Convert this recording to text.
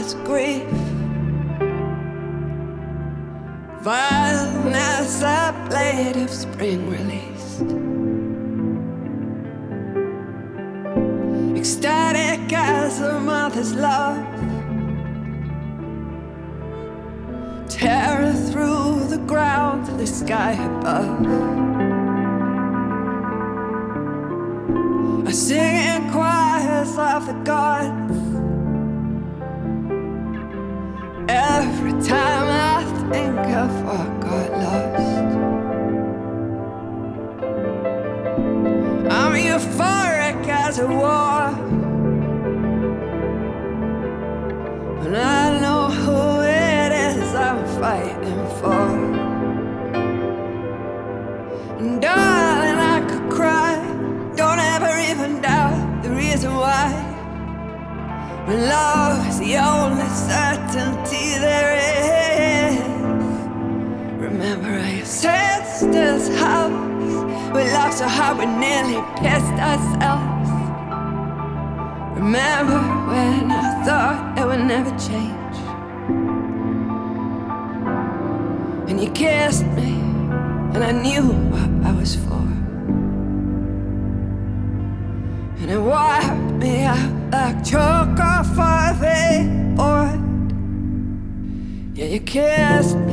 love's grief. Violent as a blade of spring released, ecstatic as a mother's love, terror through the ground to the sky above. I sing in choirs of the gods. Every time I think of what got lost, I'm euphoric as a war, and I know who it is I'm fighting for. And darling, I could cry, don't ever even doubt the reason why. When love is the only certainty there is. Remember at your sister's house, we laughed so hard we nearly pissed ourselves. Remember when I thought it would never change, and you kissed me, and I knew what I was for, and it wiped me out like chalk off a board. Yeah, you kissed